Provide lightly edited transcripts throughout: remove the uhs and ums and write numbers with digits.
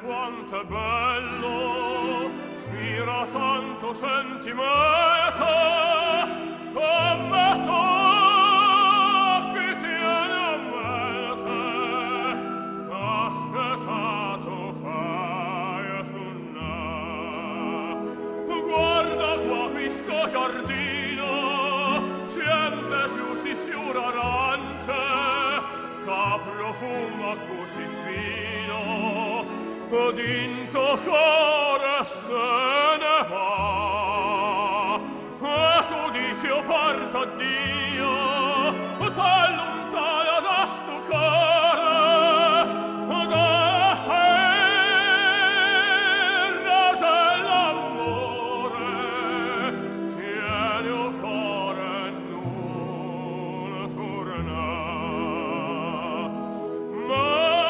quanto è bello, spira tanto sentimento, come tocchi tiene a mente, cascetato fai a suonare. Guarda qua questo giardino, siente su si sciura arance, che profuma così fino, dinto cuore se ne va. E tu dici io parto a Dio, t'allontana da sto cuore, da terra dell'amore, tieni il cuore e non torna. Ma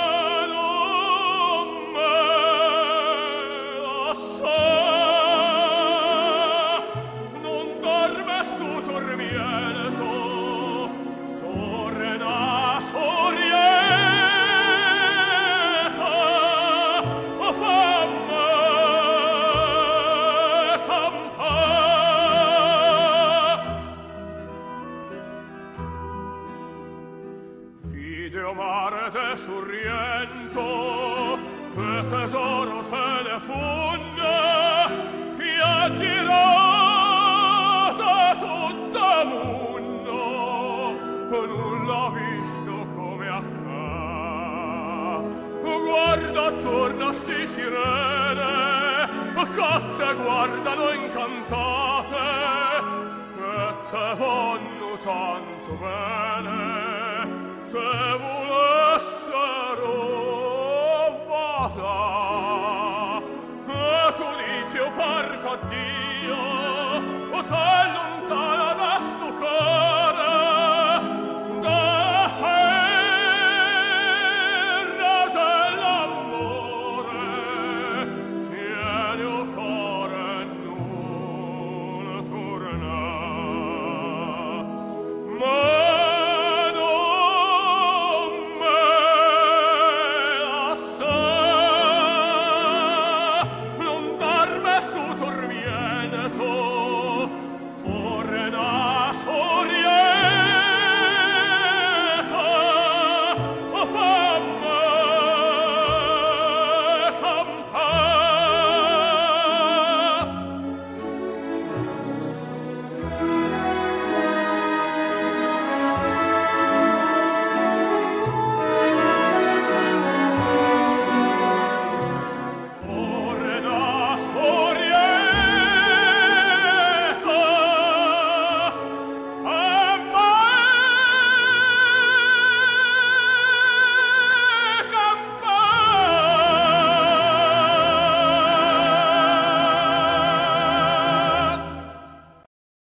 non me lo so, non dorme sto tormento, torna sorieta, fammi campare. Fideo mare de Sorrento, che tesoro te ne funne, piangerò da tutto mondo, nulla visto come accà. Guarda attorno a sti sirene, che te guardano incantate, che te vanno tanto bene, se volessero vada. E tu dici io parto a Dio,